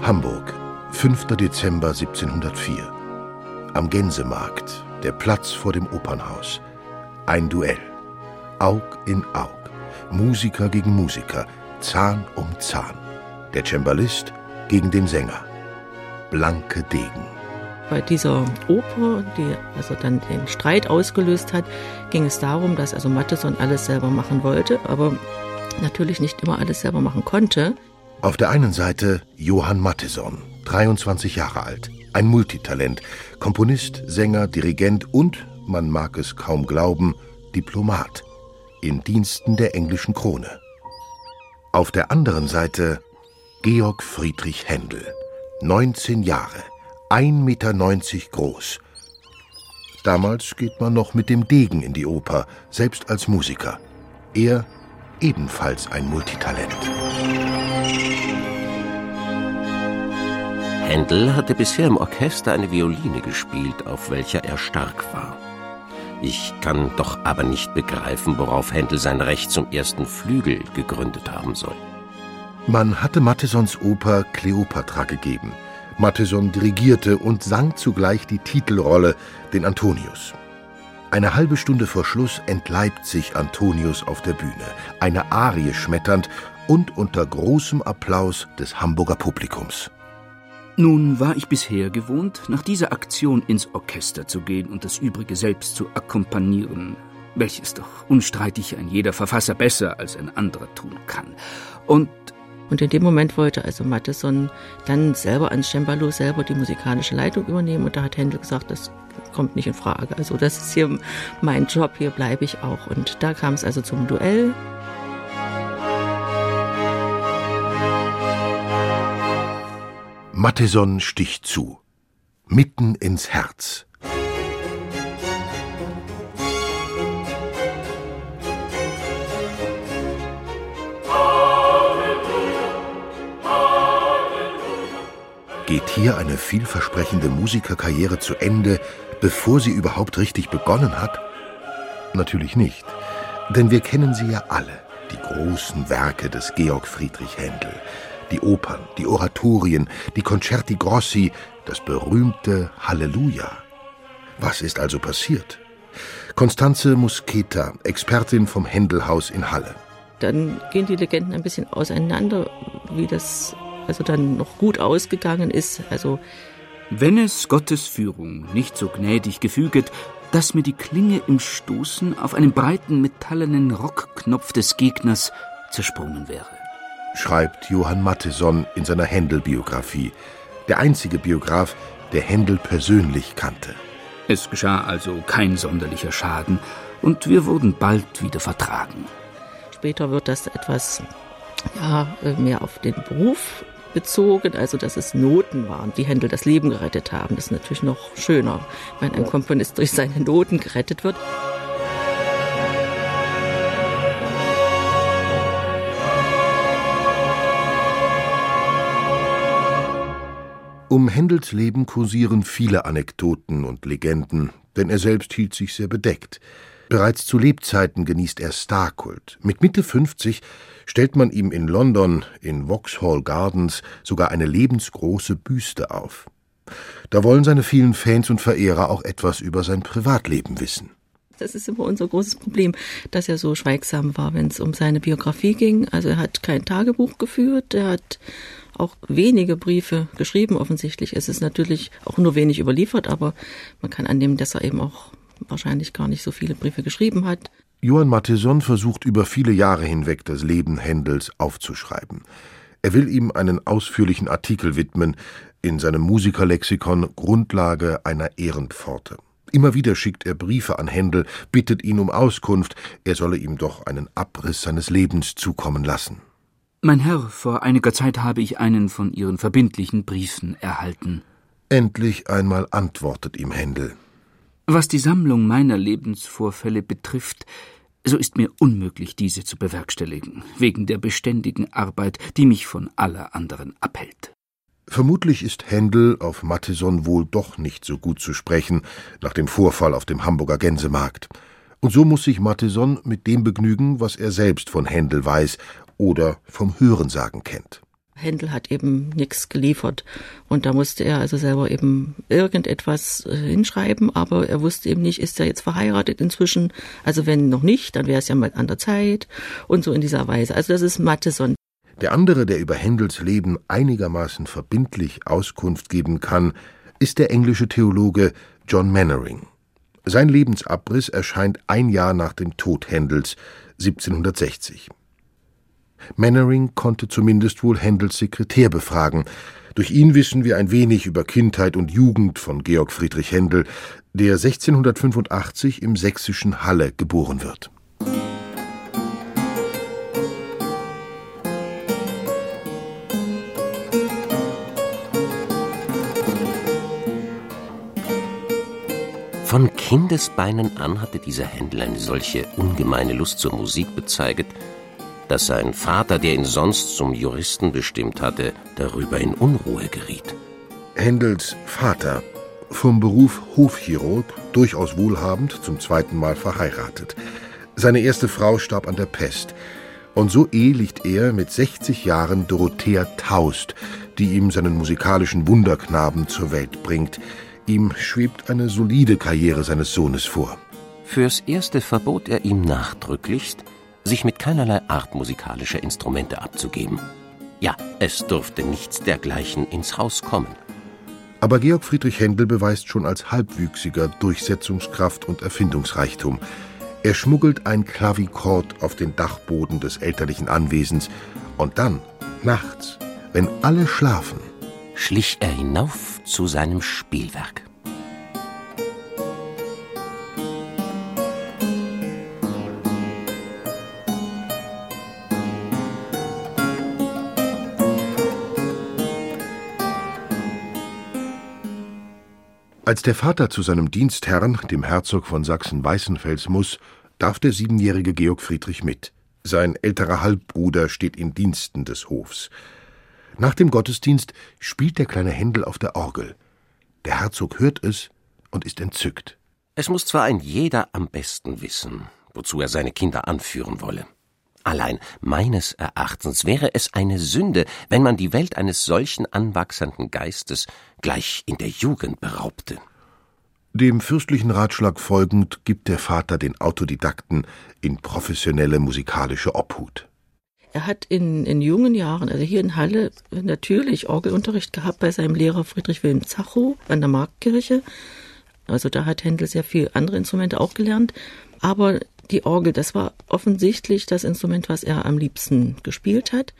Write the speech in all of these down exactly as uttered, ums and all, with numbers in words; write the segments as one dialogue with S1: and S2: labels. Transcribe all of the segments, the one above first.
S1: Hamburg, fünfter Dezember siebzehnhundertvier. Am Gänsemarkt, der Platz vor dem Opernhaus. Ein Duell. Aug in Aug. Musiker gegen Musiker. Zahn um Zahn. Der Cembalist gegen den Sänger. Blanke Degen.
S2: Bei dieser Oper, die also dann den Streit ausgelöst hat, ging es darum, dass also Mattheson alles selber machen wollte, aber natürlich nicht immer alles selber machen konnte.
S1: Auf der einen Seite Johann Mattheson, dreiundzwanzig Jahre alt, ein Multitalent, Komponist, Sänger, Dirigent und, man mag es kaum glauben, Diplomat, in Diensten der englischen Krone. Auf der anderen Seite Georg Friedrich Händel, neunzehn Jahre, ein Meter neunzig groß. Damals geht man noch mit dem Degen in die Oper, selbst als Musiker. Er ebenfalls ein Multitalent.
S3: Händel hatte bisher im Orchester eine Violine gespielt, auf welcher er stark war. Ich kann doch aber nicht begreifen, worauf Händel sein Recht zum ersten Flügel gegründet haben soll.
S1: Man hatte Matthesons Oper Kleopatra gegeben. Mattheson dirigierte und sang zugleich die Titelrolle, den Antonius. Eine halbe Stunde vor Schluss entleibt sich Antonius auf der Bühne, eine Arie schmetternd und unter großem Applaus des Hamburger Publikums.
S4: Nun war ich bisher gewohnt, nach dieser Aktion ins Orchester zu gehen und das Übrige selbst zu akkompanieren, welches doch unstreitig ein jeder Verfasser besser als ein anderer tun kann. Und
S2: Und in dem Moment wollte also Mattheson dann selber ans Cembalo selber die musikalische Leitung übernehmen. Und da hat Händel gesagt, das kommt nicht in Frage. Also das ist hier mein Job, hier bleibe ich auch. Und da kam es also zum Duell.
S1: Mattheson sticht zu, mitten ins Herz. Geht hier eine vielversprechende Musikerkarriere zu Ende, bevor sie überhaupt richtig begonnen hat? Natürlich nicht, denn wir kennen sie ja alle, die großen Werke des Georg Friedrich Händel, die Opern, die Oratorien, die Concerti Grossi, das berühmte Halleluja. Was ist also passiert? Constanze Muscheta, Expertin vom Händelhaus in Halle.
S2: Dann gehen die Legenden ein bisschen auseinander, wie das also dann noch gut ausgegangen ist. Also
S4: wenn es Gottes Führung nicht so gnädig gefüget, dass mir die Klinge im Stoßen auf einen breiten metallenen Rockknopf des Gegners zersprungen wäre,
S1: schreibt Johann Mattheson in seiner Händel-Biografie, der einzige Biograf, der Händel persönlich kannte.
S4: Es geschah also kein sonderlicher Schaden und wir wurden bald wieder vertragen.
S2: Später wird das etwas ja, mehr auf den Beruf bezogen, also dass es Noten waren, die Händel das Leben gerettet haben. Das ist natürlich noch schöner, wenn ein Komponist durch seine Noten gerettet wird.
S1: Um Händels Leben kursieren viele Anekdoten und Legenden, denn er selbst hielt sich sehr bedeckt. Bereits zu Lebzeiten genießt er Starkult. Mit Mitte fünfzig stellt man ihm in London, in Vauxhall Gardens, sogar eine lebensgroße Büste auf. Da wollen seine vielen Fans und Verehrer auch etwas über sein Privatleben wissen.
S2: Das ist immer unser großes Problem, dass er so schweigsam war, wenn es um seine Biografie ging. Also er hat kein Tagebuch geführt, er hat auch wenige Briefe geschrieben. Offensichtlich ist es natürlich auch nur wenig überliefert, aber man kann annehmen, dass er eben auch wahrscheinlich gar nicht so viele Briefe geschrieben hat.
S1: Johann Mattheson versucht über viele Jahre hinweg das Leben Händels aufzuschreiben. Er will ihm einen ausführlichen Artikel widmen in seinem Musikerlexikon Grundlage einer Ehrenpforte. Immer wieder schickt er Briefe an Händel, bittet ihn um Auskunft, er solle ihm doch einen Abriss seines Lebens zukommen lassen.
S4: Mein Herr, vor einiger Zeit habe ich einen von Ihren verbindlichen Briefen erhalten.
S1: Endlich einmal antwortet ihm Händel.
S4: Was die Sammlung meiner Lebensvorfälle betrifft, so ist mir unmöglich, diese zu bewerkstelligen, wegen der beständigen Arbeit, die mich von aller anderen abhält.
S1: Vermutlich ist Händel auf Mattheson wohl doch nicht so gut zu sprechen, nach dem Vorfall auf dem Hamburger Gänsemarkt. Und so muss sich Mattheson mit dem begnügen, was er selbst von Händel weiß oder vom Hörensagen kennt.
S2: Händel hat eben nichts geliefert und da musste er also selber eben irgendetwas äh, hinschreiben, aber er wusste eben nicht, ist er jetzt verheiratet inzwischen, also wenn noch nicht, dann wäre es ja mal an der Zeit und so in dieser Weise. Also das ist Mattheson.
S1: Der andere, der über Händels Leben einigermaßen verbindlich Auskunft geben kann, ist der englische Theologe John Mannering. Sein Lebensabriss erscheint ein Jahr nach dem Tod Händels, siebzehnhundertsechzig. Mannering konnte zumindest wohl Händels Sekretär befragen. Durch ihn wissen wir ein wenig über Kindheit und Jugend von Georg Friedrich Händel, der sechzehnhundertfünfundachtzig im sächsischen Halle geboren wird.
S3: Von Kindesbeinen an hatte dieser Händel eine solche ungemeine Lust zur Musik bezeiget, dass sein Vater, der ihn sonst zum Juristen bestimmt hatte, darüber in Unruhe geriet.
S1: Händels Vater, vom Beruf Hofchirurg, durchaus wohlhabend, zum zweiten Mal verheiratet. Seine erste Frau starb an der Pest. Und so ehelicht er mit sechzig Jahren Dorothea Taust, die ihm seinen musikalischen Wunderknaben zur Welt bringt. Ihm schwebt eine solide Karriere seines Sohnes vor.
S3: Fürs Erste verbot er ihm nachdrücklichst, sich mit keinerlei Art musikalischer Instrumente abzugeben. Ja, es durfte nichts dergleichen ins Haus kommen.
S1: Aber Georg Friedrich Händel beweist schon als Halbwüchsiger Durchsetzungskraft und Erfindungsreichtum. Er schmuggelt ein Klavichord auf den Dachboden des elterlichen Anwesens und dann, nachts, wenn alle schlafen,
S3: schlich er hinauf zu seinem Spielwerk.
S1: Als der Vater zu seinem Dienstherrn, dem Herzog von Sachsen-Weißenfels, muss, darf der siebenjährige Georg Friedrich mit. Sein älterer Halbbruder steht in Diensten des Hofs. Nach dem Gottesdienst spielt der kleine Händel auf der Orgel. Der Herzog hört es und ist entzückt.
S3: Es muss zwar ein jeder am besten wissen, wozu er seine Kinder anführen wolle. Allein meines Erachtens wäre es eine Sünde, wenn man die Welt eines solchen anwachsenden Geistes gleich in der Jugend beraubte.
S1: Dem fürstlichen Ratschlag folgend gibt der Vater den Autodidakten in professionelle musikalische Obhut.
S2: Er hat in, in jungen Jahren, also hier in Halle, natürlich Orgelunterricht gehabt bei seinem Lehrer Friedrich Wilhelm Zachow an der Marktkirche. Also da hat Händel sehr viel andere Instrumente auch gelernt. Aber die Orgel, das war offensichtlich das Instrument, was er am liebsten gespielt hat.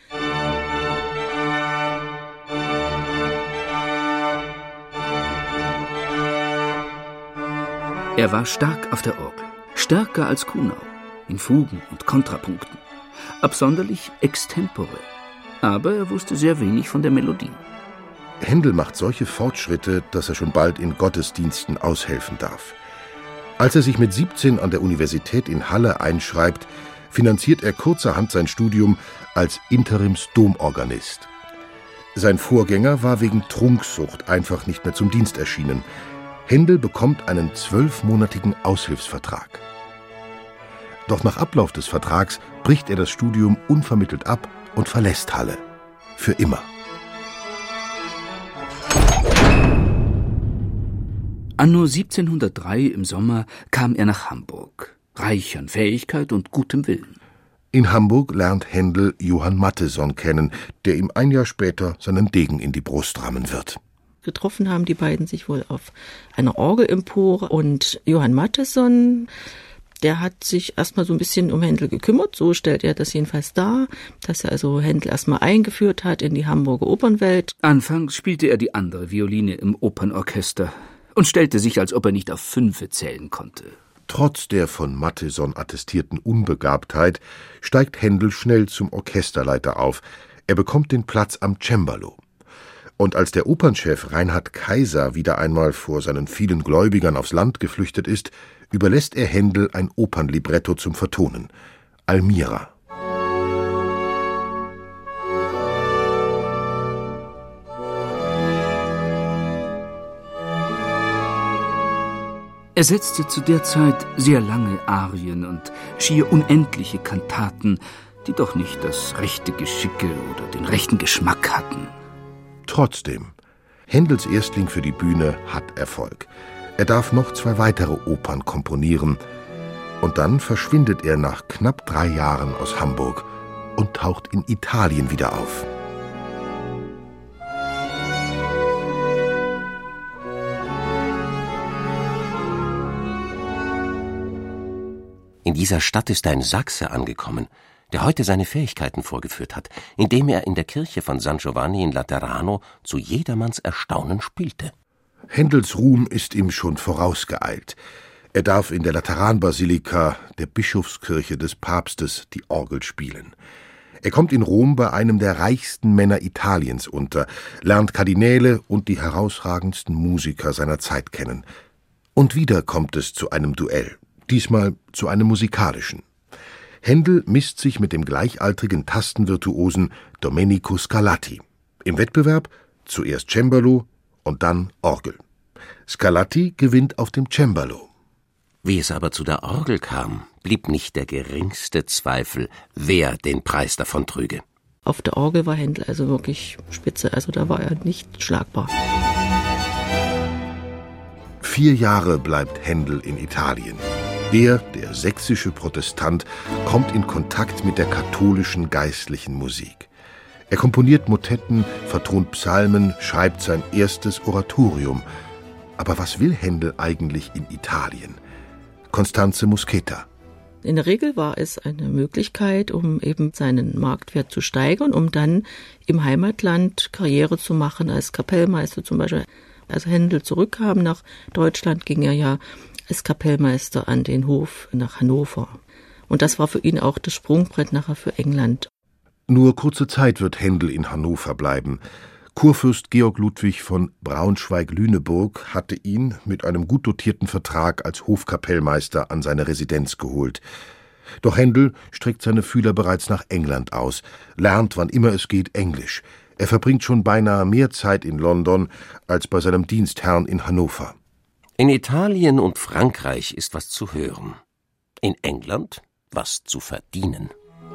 S4: Er war stark auf der Orgel, stärker als Kuhnau, in Fugen und Kontrapunkten, absonderlich extempore, aber er wusste sehr wenig von der Melodie.
S1: Händel macht solche Fortschritte, dass er schon bald in Gottesdiensten aushelfen darf. Als er sich mit siebzehn an der Universität in Halle einschreibt, finanziert er kurzerhand sein Studium als Interims-Domorganist. Sein Vorgänger war wegen Trunksucht einfach nicht mehr zum Dienst erschienen. Händel bekommt einen zwölfmonatigen Aushilfsvertrag. Doch nach Ablauf des Vertrags bricht er das Studium unvermittelt ab und verlässt Halle. Für immer.
S4: Anno siebzehnhundertdrei im Sommer kam er nach Hamburg, reich an Fähigkeit und gutem Willen.
S1: In Hamburg lernt Händel Johann Mattheson kennen, der ihm ein Jahr später seinen Degen in die Brust rammen wird.
S2: Getroffen haben die beiden sich wohl auf einer Orgelempore und Johann Mattheson, der hat sich erstmal so ein bisschen um Händel gekümmert, so stellt er das jedenfalls dar, dass er also Händel erstmal eingeführt hat in die Hamburger Opernwelt.
S4: Anfangs spielte er die andere Violine im Opernorchester und stellte sich, als ob er nicht auf Fünfe zählen konnte.
S1: Trotz der von Mattheson attestierten Unbegabtheit steigt Händel schnell zum Orchesterleiter auf. Er bekommt den Platz am Cembalo. Und als der Opernchef Reinhard Kaiser wieder einmal vor seinen vielen Gläubigern aufs Land geflüchtet ist, überlässt er Händel ein Opernlibretto zum Vertonen. Almira.
S4: Er setzte zu der Zeit sehr lange Arien und schier unendliche Kantaten, die doch nicht das rechte Geschicke oder den rechten Geschmack hatten.
S1: Trotzdem, Händels Erstling für die Bühne hat Erfolg. Er darf noch zwei weitere Opern komponieren. Und dann verschwindet er nach knapp drei Jahren aus Hamburg und taucht in Italien wieder auf.
S3: In dieser Stadt ist ein Sachse angekommen, der heute seine Fähigkeiten vorgeführt hat, indem er in der Kirche von San Giovanni in Laterano zu jedermanns Erstaunen spielte.
S1: Händels Ruhm ist ihm schon vorausgeeilt. Er darf in der Lateranbasilika, der Bischofskirche des Papstes, die Orgel spielen. Er kommt in Rom bei einem der reichsten Männer Italiens unter, lernt Kardinäle und die herausragendsten Musiker seiner Zeit kennen. Und wieder kommt es zu einem Duell, diesmal zu einem musikalischen. Händel misst sich mit dem gleichaltrigen Tastenvirtuosen Domenico Scarlatti. Im Wettbewerb zuerst Cembalo und dann Orgel. Scarlatti gewinnt auf dem Cembalo.
S3: Wie es aber zu der Orgel kam, blieb nicht der geringste Zweifel, wer den Preis davon trüge.
S2: Auf der Orgel war Händel also wirklich spitze, also da war er nicht schlagbar.
S1: Vier Jahre bleibt Händel in Italien. Er, der sächsische Protestant, kommt in Kontakt mit der katholischen geistlichen Musik. Er komponiert Motetten, vertont Psalmen, schreibt sein erstes Oratorium. Aber was will Händel eigentlich in Italien? Constanze Muscheta.
S2: In der Regel war es eine Möglichkeit, um eben seinen Marktwert zu steigern, um dann im Heimatland Karriere zu machen als Kapellmeister zum Beispiel. Als Händel zurückkam nach Deutschland, ging er ja als Kapellmeister an den Hof nach Hannover. Und das war für ihn auch das Sprungbrett nachher für England.
S1: Nur kurze Zeit wird Händel in Hannover bleiben. Kurfürst Georg Ludwig von Braunschweig-Lüneburg hatte ihn mit einem gut dotierten Vertrag als Hofkapellmeister an seine Residenz geholt. Doch Händel streckt seine Fühler bereits nach England aus, lernt, wann immer es geht, Englisch. Er verbringt schon beinahe mehr Zeit in London als bei seinem Dienstherrn in Hannover.
S3: In Italien und Frankreich ist was zu hören. In England was zu verdienen.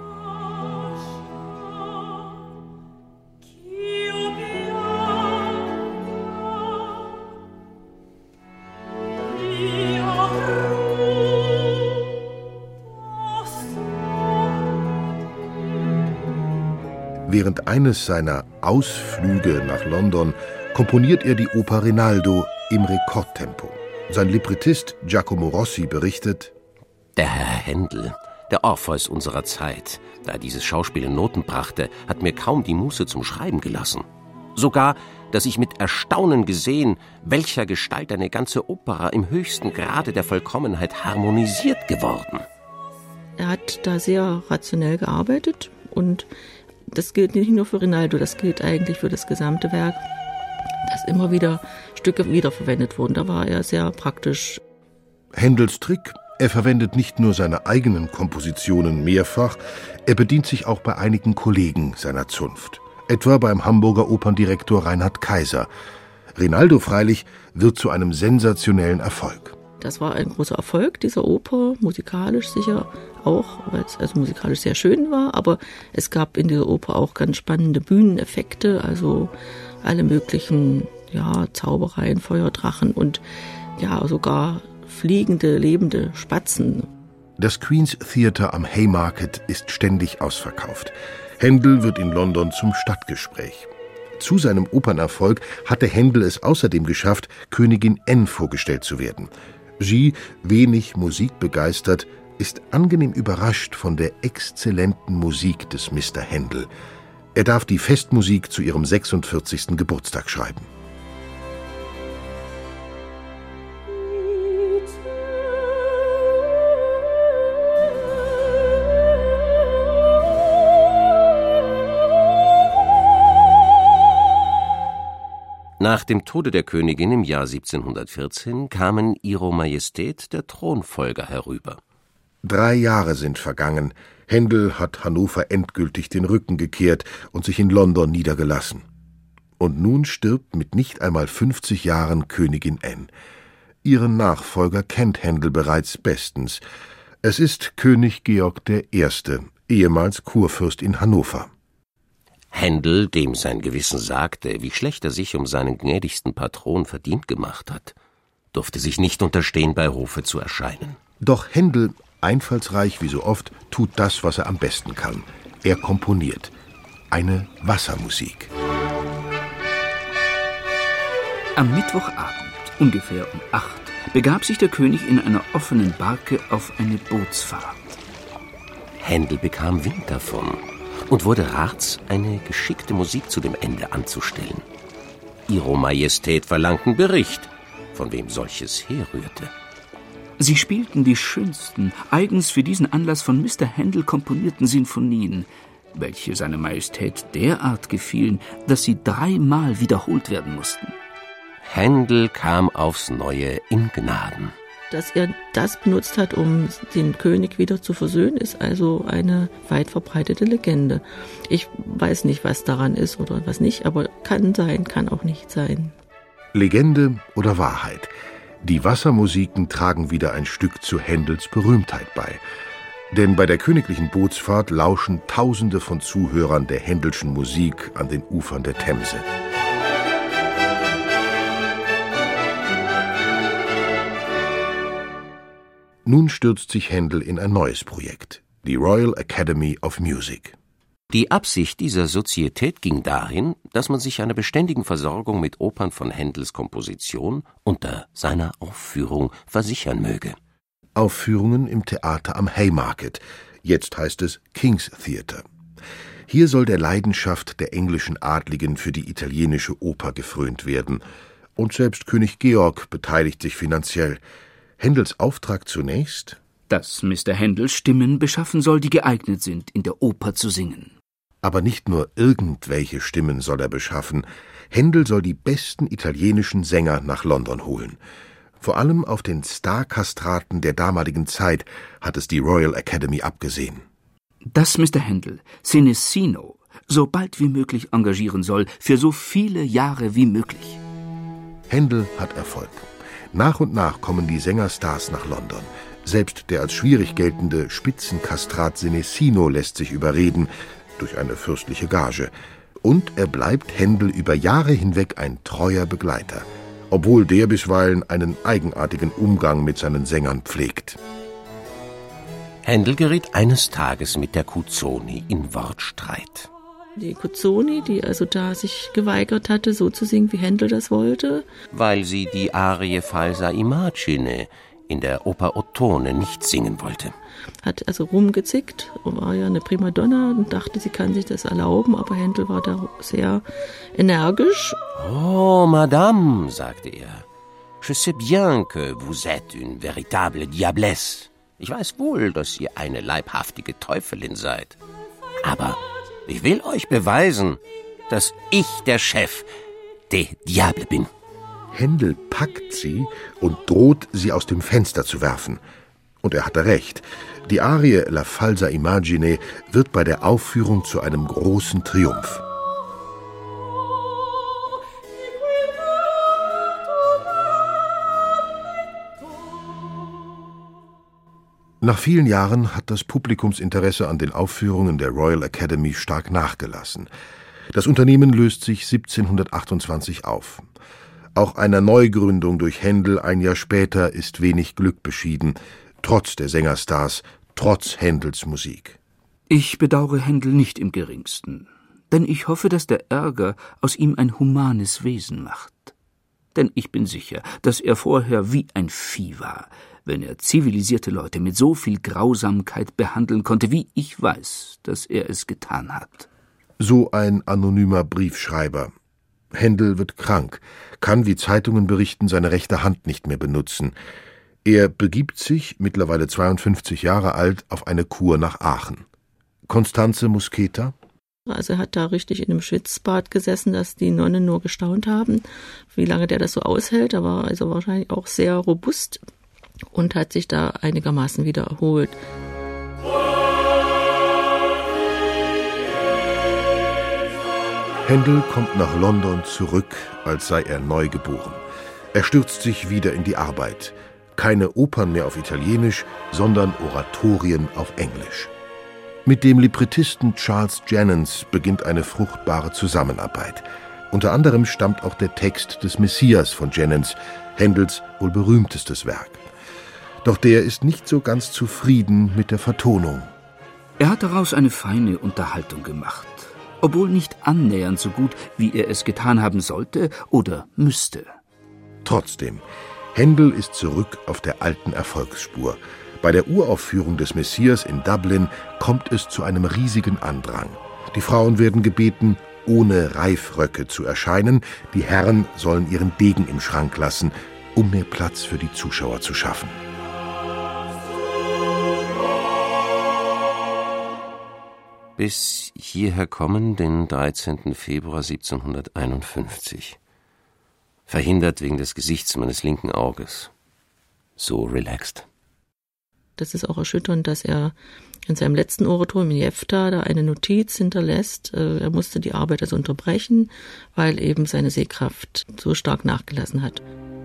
S1: Während eines seiner Ausflüge nach London komponiert er die Oper Rinaldo im Rekordtempo. Sein Librettist Giacomo Rossi berichtet:
S3: Der Herr Händel, der Orpheus unserer Zeit, da er dieses Schauspiel in Noten brachte, hat mir kaum die Muße zum Schreiben gelassen. Sogar, dass ich mit Erstaunen gesehen, welcher Gestalt eine ganze Opera im höchsten Grade der Vollkommenheit harmonisiert geworden.
S2: Er hat da sehr rationell gearbeitet und das gilt nicht nur für Rinaldo, das gilt eigentlich für das gesamte Werk, dass immer wieder Stücke wiederverwendet wurden. Da war er sehr praktisch.
S1: Händels Trick: Er verwendet nicht nur seine eigenen Kompositionen mehrfach, er bedient sich auch bei einigen Kollegen seiner Zunft. Etwa beim Hamburger Operndirektor Reinhard Kaiser. Rinaldo freilich wird zu einem sensationellen Erfolg.
S2: Das war ein großer Erfolg dieser Oper, musikalisch sicher auch, weil es also musikalisch sehr schön war, aber es gab in dieser Oper auch ganz spannende Bühneneffekte, also alle möglichen ja, Zaubereien, Feuerdrachen und ja sogar fliegende, lebende Spatzen.
S1: Das Queen's Theatre am Haymarket ist ständig ausverkauft. Händel wird in London zum Stadtgespräch. Zu seinem Opernerfolg hatte Händel es außerdem geschafft, Königin Anne vorgestellt zu werden. Sie, wenig musikbegeistert, ist angenehm überrascht von der exzellenten Musik des Mister Händel. Er darf die Festmusik zu ihrem sechsundvierzigsten Geburtstag schreiben.
S3: Nach dem Tode der Königin im Jahr siebzehnhundertvierzehn kamen Ihro Majestät der Thronfolger herüber.
S1: Drei Jahre sind vergangen. Händel hat Hannover endgültig den Rücken gekehrt und sich in London niedergelassen. Und nun stirbt mit nicht einmal fünfzig Jahren Königin Anne. Ihren Nachfolger kennt Händel bereits bestens. Es ist König Georg der Erste, ehemals Kurfürst in Hannover.
S3: Händel, dem sein Gewissen sagte, wie schlecht er sich um seinen gnädigsten Patron verdient gemacht hat, durfte sich nicht unterstehen, bei Hofe zu erscheinen.
S1: Doch Händel, einfallsreich wie so oft, tut das, was er am besten kann. Er komponiert eine Wassermusik.
S4: Am Mittwochabend, ungefähr um acht, begab sich der König in einer offenen Barke auf eine Bootsfahrt.
S3: Händel bekam Wind davon und wurde Rats, eine geschickte Musik zu dem Ende anzustellen. Ihre Majestät verlangten Bericht, von wem solches herrührte.
S4: Sie spielten die schönsten, eigens für diesen Anlass von Mister Händel komponierten Sinfonien, welche seiner Majestät derart gefielen, dass sie dreimal wiederholt werden mussten.
S3: Händel kam aufs Neue in Gnaden.
S2: Dass er das benutzt hat, um den König wieder zu versöhnen, ist also eine weit verbreitete Legende. Ich weiß nicht, was daran ist oder was nicht, aber kann sein, kann auch nicht sein.
S1: Legende oder Wahrheit? Die Wassermusiken tragen wieder ein Stück zu Händels Berühmtheit bei. Denn bei der königlichen Bootsfahrt lauschen Tausende von Zuhörern der Händelschen Musik an den Ufern der Themse. Nun stürzt sich Händel in ein neues Projekt, die Royal Academy of Music.
S3: Die Absicht dieser Sozietät ging dahin, dass man sich einer beständigen Versorgung mit Opern von Händels Komposition unter seiner Aufführung versichern möge.
S1: Aufführungen im Theater am Haymarket, jetzt heißt es King's Theatre. Hier soll der Leidenschaft der englischen Adligen für die italienische Oper gefrönt werden. Und selbst König Georg beteiligt sich finanziell. Händels Auftrag zunächst?
S4: Dass Mister Händel Stimmen beschaffen soll, die geeignet sind, in der Oper zu singen.
S1: Aber nicht nur irgendwelche Stimmen soll er beschaffen. Händel soll die besten italienischen Sänger nach London holen. Vor allem auf den Starkastraten der damaligen Zeit hat es die Royal Academy abgesehen.
S4: Dass Mister Händel Senesino so bald wie möglich engagieren soll, für so viele Jahre wie möglich.
S1: Händel hat Erfolg. Nach und nach kommen die Sängerstars nach London. Selbst der als schwierig geltende Spitzenkastrat Senesino lässt sich überreden, durch eine fürstliche Gage. Und er bleibt Händel über Jahre hinweg ein treuer Begleiter, obwohl der bisweilen einen eigenartigen Umgang mit seinen Sängern pflegt.
S3: Händel geriet eines Tages mit der Cuzzoni in Wortstreit.
S2: Die Cuzzoni, die also da sich geweigert hatte, so zu singen, wie Händel das wollte.
S3: Weil sie die Arie Falsa Imagine in der Oper Ottone nicht singen wollte.
S2: Hat also rumgezickt, war ja eine Primadonna und dachte, sie kann sich das erlauben, aber Händel war da sehr energisch.
S3: Oh, Madame, sagte er, je sais bien que vous êtes une véritable diablesse. Ich weiß wohl, dass ihr eine leibhaftige Teufelin seid. Aber ich will euch beweisen, dass ich der Chef des Diable bin.
S1: Händel packt sie und droht, sie aus dem Fenster zu werfen. Und er hatte recht. Die Arie La Falsa Imagine wird bei der Aufführung zu einem großen Triumph. Nach vielen Jahren hat das Publikumsinteresse an den Aufführungen der Royal Academy stark nachgelassen. Das Unternehmen löst sich siebzehnhundertachtundzwanzig auf. Auch einer Neugründung durch Händel ein Jahr später ist wenig Glück beschieden, trotz der Sängerstars, trotz Händels Musik.
S4: Ich bedauere Händel nicht im geringsten, denn ich hoffe, dass der Ärger aus ihm ein humanes Wesen macht. Denn ich bin sicher, dass er vorher wie ein Vieh war, wenn er zivilisierte Leute mit so viel Grausamkeit behandeln konnte, wie ich weiß, dass er es getan hat.
S1: So ein anonymer Briefschreiber. Händel wird krank, kann, wie Zeitungen berichten, seine rechte Hand nicht mehr benutzen. Er begibt sich, mittlerweile zweiundfünfzig Jahre alt, auf eine Kur nach Aachen. Constanze Muscheta?
S2: Also er hat da richtig in einem Schwitzbad gesessen, dass die Nonnen nur gestaunt haben, wie lange der das so aushält. Er war also wahrscheinlich auch sehr robust und hat sich da einigermaßen wieder erholt.
S1: Händel kommt nach London zurück, als sei er neugeboren. Er stürzt sich wieder in die Arbeit. Keine Opern mehr auf Italienisch, sondern Oratorien auf Englisch. Mit dem Librettisten Charles Jennens beginnt eine fruchtbare Zusammenarbeit. Unter anderem stammt auch der Text des Messias von Jennens, Händels wohl berühmtestes Werk. Doch der ist nicht so ganz zufrieden mit der Vertonung.
S4: Er hat daraus eine feine Unterhaltung gemacht, obwohl nicht annähernd so gut, wie er es getan haben sollte oder müsste.
S1: Trotzdem, Händel ist zurück auf der alten Erfolgsspur. Bei der Uraufführung des Messias in Dublin kommt es zu einem riesigen Andrang. Die Frauen werden gebeten, ohne Reifröcke zu erscheinen. Die Herren sollen ihren Degen im Schrank lassen, um mehr Platz für die Zuschauer zu schaffen.
S3: Bis hierher kommen, den dreizehnten Februar siebzehnhunderteinundfünfzig. Verhindert wegen des Gesichts meines linken Auges. So relaxed.
S2: Das ist auch erschütternd, dass er in seinem letzten Oratorium in Jefta da eine Notiz hinterlässt. Er musste die Arbeit also unterbrechen, weil eben seine Sehkraft so stark nachgelassen hat.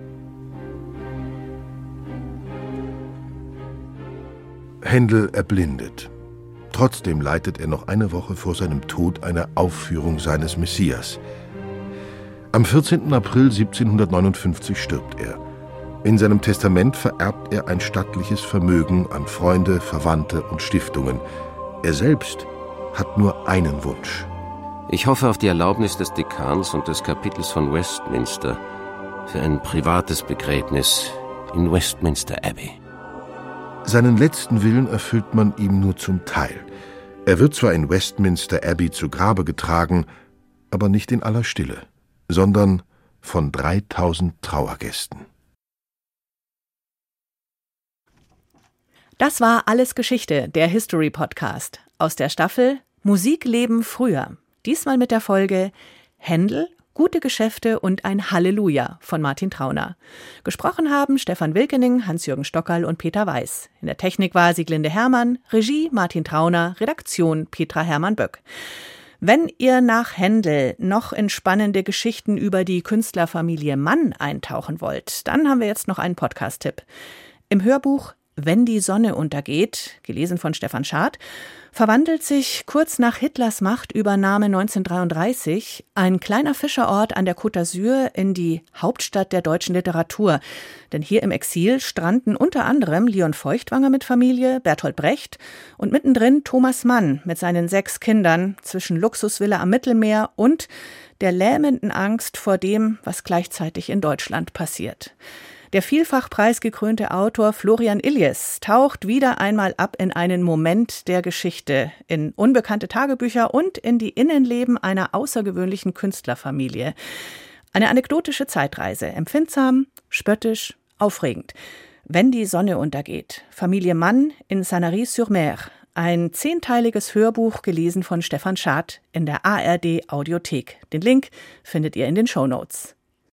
S1: Händel erblindet. Trotzdem leitet er noch eine Woche vor seinem Tod eine Aufführung seines Messias. Am vierzehnten April siebzehnhundertneunundfünfzig stirbt er. In seinem Testament vererbt er ein stattliches Vermögen an Freunde, Verwandte und Stiftungen. Er selbst hat nur einen Wunsch.
S3: Ich hoffe auf die Erlaubnis des Dekans und des Kapitels von Westminster für ein privates Begräbnis in Westminster Abbey.
S1: Seinen letzten Willen erfüllt man ihm nur zum Teil. Er wird zwar in Westminster Abbey zu Grabe getragen, aber nicht in aller Stille, sondern von dreitausend Trauergästen.
S5: Das war Alles Geschichte, der History-Podcast aus der Staffel Musikleben früher. Diesmal mit der Folge Händel, gute Geschäfte und ein Halleluja von Martin Trauner. Gesprochen haben Stefan Wilkening, Hans-Jürgen Stockerl und Peter Weiß. In der Technik war Sieglinde Hermann, Regie Martin Trauner, Redaktion Petra Hermann-Böck. Wenn ihr nach Händel noch in spannende Geschichten über die Künstlerfamilie Mann eintauchen wollt, dann haben wir jetzt noch einen Podcast-Tipp. Im Hörbuch Wenn die Sonne untergeht, gelesen von Stefan Schad, verwandelt sich kurz nach Hitlers Machtübernahme neunzehnhundertdreiunddreißig ein kleiner Fischerort an der Côte d'Azur in die Hauptstadt der deutschen Literatur. Denn hier im Exil stranden unter anderem Leon Feuchtwanger mit Familie, Bertolt Brecht und mittendrin Thomas Mann mit seinen sechs Kindern zwischen Luxusvilla am Mittelmeer und der lähmenden Angst vor dem, was gleichzeitig in Deutschland passiert. Der vielfach preisgekrönte Autor Florian Illies taucht wieder einmal ab in einen Moment der Geschichte, in unbekannte Tagebücher und in die Innenleben einer außergewöhnlichen Künstlerfamilie. Eine anekdotische Zeitreise, empfindsam, spöttisch, aufregend. Wenn die Sonne untergeht, Familie Mann in Sanary-sur-Mer. Ein zehnteiliges Hörbuch, gelesen von Stefan Schad in der A R D Audiothek. Den Link findet ihr in den Shownotes.